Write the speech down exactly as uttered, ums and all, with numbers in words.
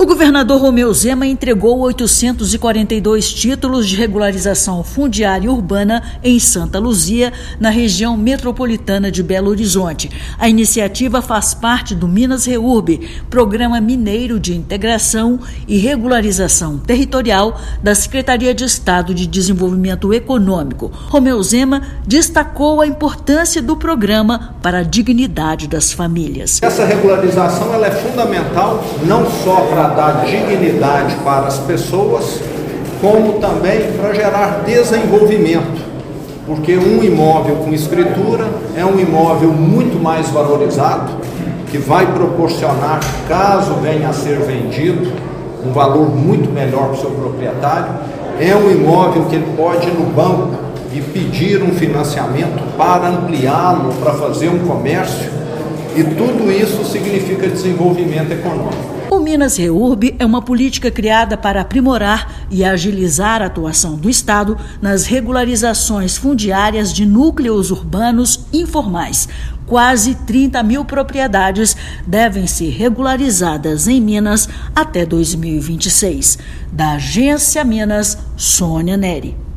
governador Romeu Zema entregou oitocentos e quarenta e dois títulos de regularização fundiária urbana em Santa Luzia, na região metropolitana de Belo Horizonte. A iniciativa faz parte do Minas Reurb, Programa Mineiro de Integração e Regularização Territorial da Secretaria de Estado de Desenvolvimento Econômico. Romeu Zema destacou a importância do programa para a dignidade das famílias. Essa regularização ela é fundamental não só para dar dignidade para as pessoas, como também para gerar desenvolvimento, porque um imóvel com escritura é um imóvel muito mais valorizado, que vai proporcionar, caso venha a ser vendido, um valor muito melhor para o seu proprietário. É um imóvel que ele pode ir no banco e pedir um financiamento para ampliá-lo, para fazer um comércio, e tudo isso significa desenvolvimento econômico. O Minas Reurb é uma política criada para aprimorar e agilizar a atuação do Estado nas regularizações fundiárias de núcleos urbanos informais. Quase trinta mil propriedades devem ser regularizadas em Minas até dois mil e vinte e seis. Da Agência Minas, Sônia Neri.